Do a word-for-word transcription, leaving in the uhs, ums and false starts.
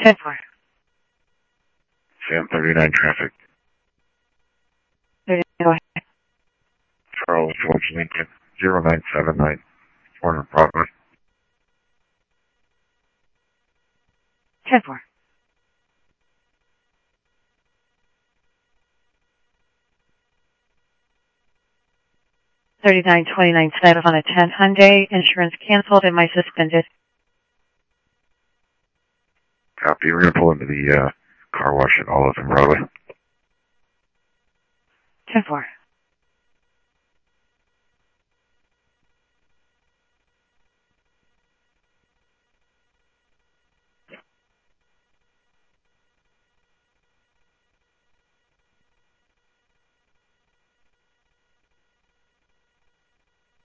ten four. Sam thirty-nine traffic. thirty-nine, go ahead. Charles George Lincoln, zero nine seven nine, four hundred Broadway. ten four. thirty-nine twenty-nine Santa Ana ten Hyundai, insurance canceled, am I suspended? Copy, we're going to pull into the uh, car wash at Olive and Broadway. ten four.